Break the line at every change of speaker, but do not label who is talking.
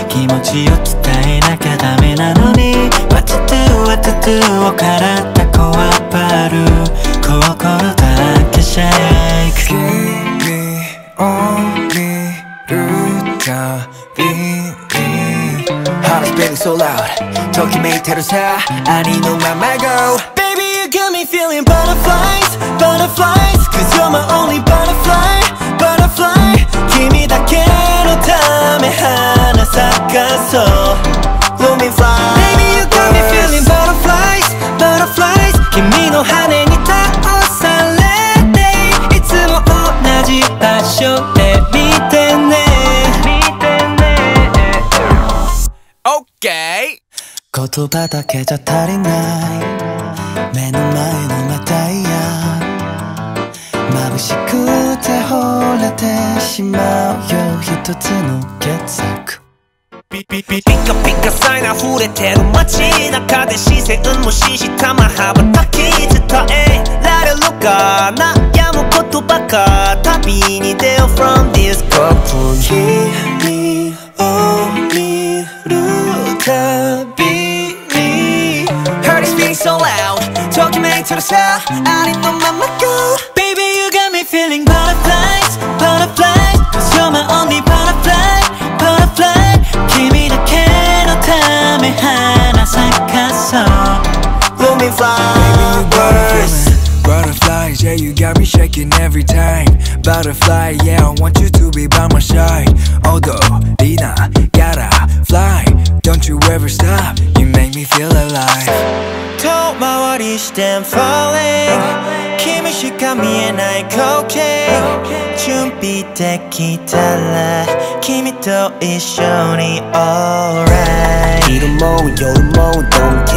気持ちを伝えなきゃダメなのに What to do, what to do を体こわばる心だけシェイク
君を見るたびに Heart's beating so loud ときめいてるさありのまま Go
Baby you got me feeling butterflies, butterflies Cause you're my only butterfly, butterfly 君だけのため花咲かそう Blooming fly Baby you got me feeling butterflies, butterflies 君の羽に倒されていつも同じ場所で見てね
OK
言葉だけじゃ足りない目の前のメタイヤ眩しくて惚れてしまうよ一つの傑作
ピカピカサイン溢れてる街中で視線無視したま羽ばたき伝えられるか悩むことばか旅に出よう from this cocoon
君を見るたびに
Heart is beating so loud ときめいてるさありのまま Go
Baby you got me feeling butterflies, butterflies Cause you're my only butterfly, butterfly 君だけのため花咲かそう
Blooming fly Baby you burst Butterflies, yeah you got me shaking every time Butterfly, yeah I want you to be by my side Although, Lina, gotta fly Don't you ever stop, you make me feel alive
遠回りして I'm falling 君しか見えない光景準備できたら君と一緒に Alright
昼も夜も Don't